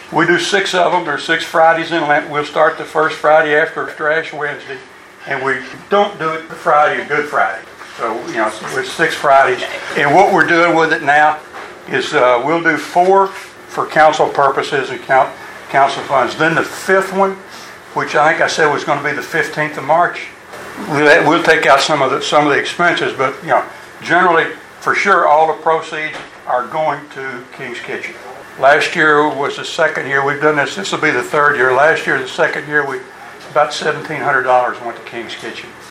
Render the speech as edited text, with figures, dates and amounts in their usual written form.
We do 6 of them. There's 6 Fridays in Lent. We'll start the first Friday after Ash Wednesday, and we don't do it Friday, Good Friday. So, it's 6 Fridays. And what we're doing with it now is we'll do 4 for council purposes and council funds. Then the 5th one, which I think I said was going to be the 15th of March, we'll take out some of the expenses, but generally, for sure, all the proceeds are going to King's Kitchen. Last year was the second year we've done this. This will be the 3rd year. Last year, the second year, about $1,700 went to King's Kitchen.